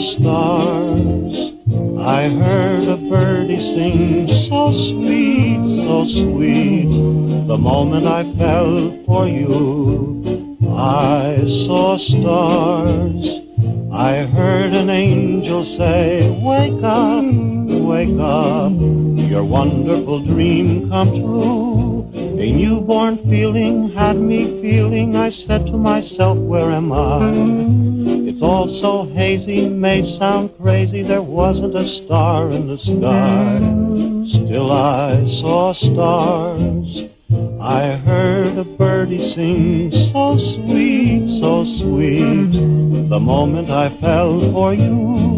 stars. I heard a birdie sing so sweet, so sweet. The moment I fell for you, I saw stars. I heard an angel say, wake up, wake up. Your wonderful dream come true. A newborn feeling had me feeling. I said to myself, where am I? It's all so hazy, may sound crazy. There wasn't a star in the sky. Still I saw stars. I heard a birdie sing so sweet, so sweet. The moment I fell for you,